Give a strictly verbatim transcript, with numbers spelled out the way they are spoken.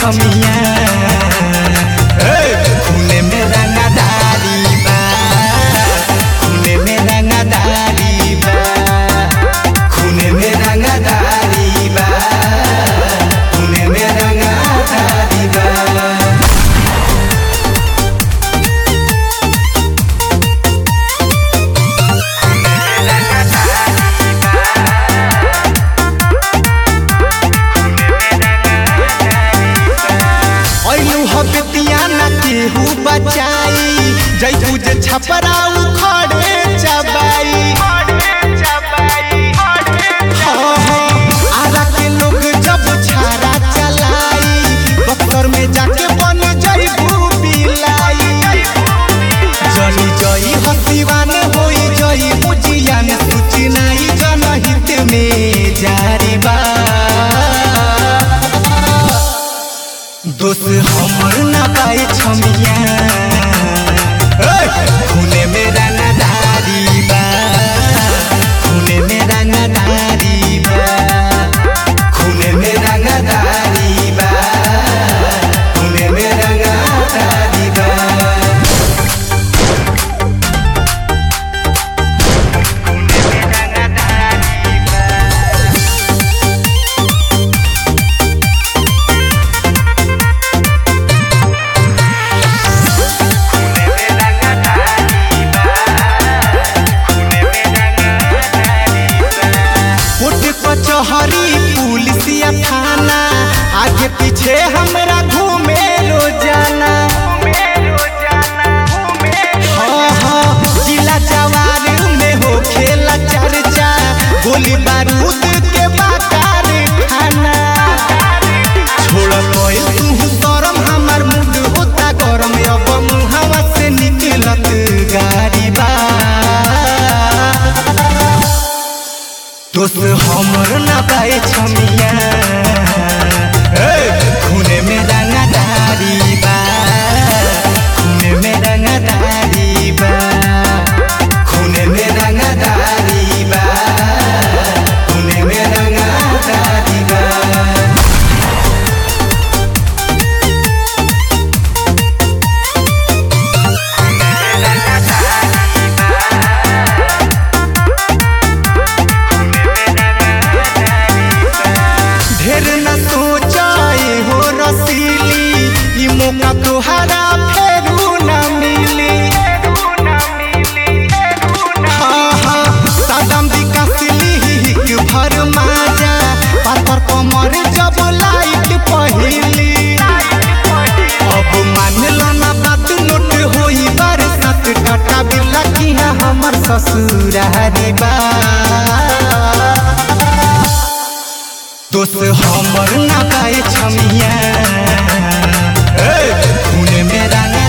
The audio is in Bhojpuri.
छमिया खूने में रंगदारी बा खूने में रंगदारी बा खूने में रंगदारी बा खूने में रंगदारी बा। केहू बचाई जय तुझे छपरा उखड़े चबाई हाँ हाँ आरा के लोग जब छारा चलाई बक्सर में जाके बन जईबू बिलाई जनी जई हसीवान होई जई बुझियान सूचनाई जनहित में जारी बा दोस्त हमर ना पाए छमिया खूने में रंगदारी बा खूने में रंगदारी बा खूने में रंगदारी बा खूने में रंगदारी बा। कचहरी पुलिसिया थाना आगे पीछे हमरा घूमे रोजाना हाँ हाँ जिला जवार में हो खेला चर्चा गोली बारूद के बाकार खाना छोड़ कोई तू शरम हमार मुंड होता गरम अब मुहावा से निकलत गारी बा दोस्त हमर ना पाए छमिया खूने में रंगदारी बा खूने में रंगदारी बा खूने में रंगदारी बा खूने में रंगदारी बा। ढेर न सोचाए हो रसीली ई मौका तोहरा फेरू न मिली हाँ हाँ सदम विकासली भर माजा पापर कमर जब लाइट पहिली अब मान लो ना बात नोट होई बरसात टाटा बिरला की हमर ससुरारी बा दोस्त हमर ना पाए छमिया खूने में रंग